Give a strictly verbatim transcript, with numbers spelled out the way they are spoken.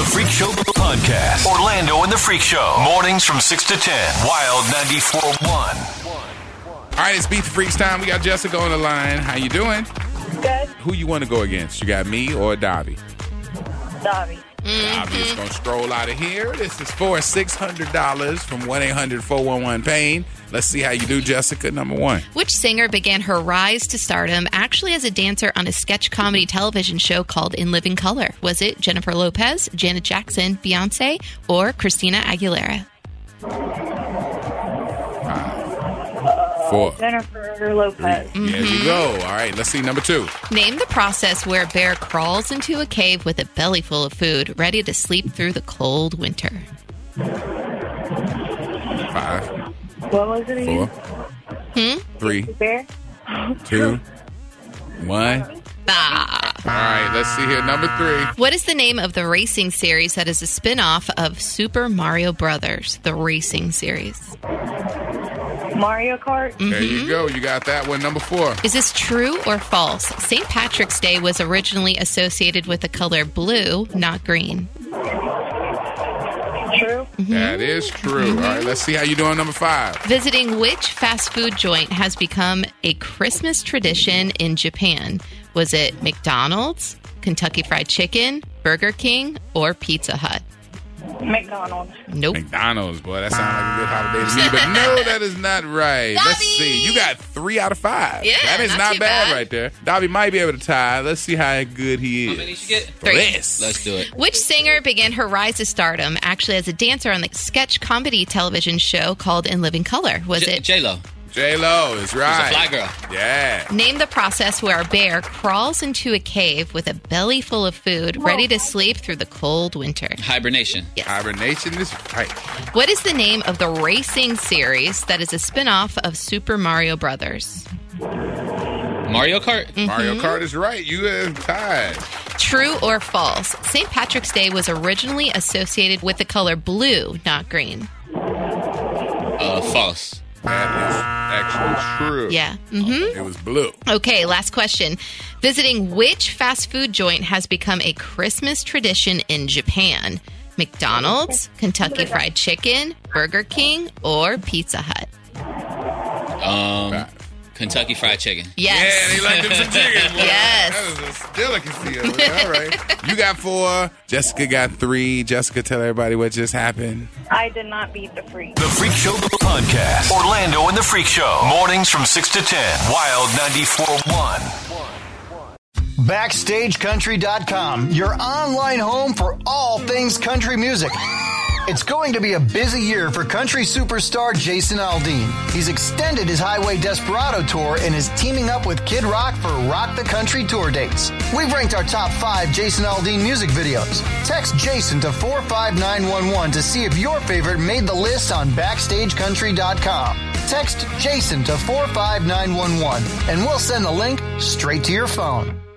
The Freak Show Podcast. Orlando and the Freak Show. Mornings from six to ten. Wild ninety-four point one. All right, it's Beat the Freaks time. We got Jessica on the line. How you doing? Good. Who you want to go against? You got me or Davi? Davi. Mm-hmm. Davi is going to stroll out of here. This is for six hundred dollars from one eight hundred four one one pain. Let's see how you do, Jessica. Number one. Which singer began her rise to stardom actually as a dancer on a sketch comedy television show called In Living Color? Was it Jennifer Lopez, Janet Jackson, Beyonce, or Christina Aguilera? Five, four. Jennifer Lopez. Three. There you go. All right, let's see. Number two. Name the process where a bear crawls into a cave with a belly full of food, ready to sleep through the cold winter. Five. What was it again? Four. Hmm? Three. Bear? Two. One. Ah. All right, let's see here. Number three. What is the name of the racing series that is a spin-off of Super Mario Brothers, the racing series? Mario Kart? Mm-hmm. There you go. You got that one. Number four. Is this true or false? Saint Patrick's Day was originally associated with the color blue, not green. True. Mm-hmm. That is true. Mm-hmm. All right, let's see how you doing. Number five. Visiting which fast food joint has become a Christmas tradition in Japan? Was it McDonald's, Kentucky Fried Chicken, Burger King, or Pizza Hut? McDonald's. Nope. McDonald's, boy. That sounds like a good holiday to me. But no, that is not right. Dobby! Let's see. You got three out of five. Yeah, that is not not, too bad, bad. right there. Dobby might be able to tie. Let's see how good he is. How many did you get? Three. Yes. Let's do it. Which singer began her rise to stardom actually as a dancer on the sketch comedy television show called In Living Color? Was J- it J-Lo. J-Lo is right. She's a fly girl. Yeah. Name the process where a bear crawls into a cave with a belly full of food, ready to sleep through the cold winter? Hibernation. Yes. Hibernation is right. What is the name of the racing series that is a spin-off of Super Mario Brothers? Mario Kart. Mm-hmm. Mario Kart is right. You have tied. True or false? Saint Patrick's Day was originally associated with the color blue, not green. Uh, false. That is actually true. Yeah. Mm-hmm. It was blue. Okay, last question. Visiting which fast food joint has become a Christmas tradition in Japan? McDonald's, Kentucky Fried Chicken, Burger King, or Pizza Hut? Um, Five. Kentucky Fried Chicken. Yes. Yeah, they like them some chicken. Boy. Yes. That was a still a conceal. All right. You got four. Jessica got three. Jessica, tell everybody what just happened. I did not beat the freak. The Freak Show Podcast. Orlando and the Freak Show. Mornings from six to ten. Wild ninety-four point one. Backstage Country dot com, your online home for all things country music. It's going to be a busy year for country superstar Jason Aldean. He's extended his Highway Desperado tour and is teaming up with Kid Rock for Rock the Country tour dates. We've ranked our top five Jason Aldean music videos. Text Jason to four five nine one one to see if your favorite made the list on Backstage Country dot com. Text Jason to four five nine one one and we'll send the link straight to your phone.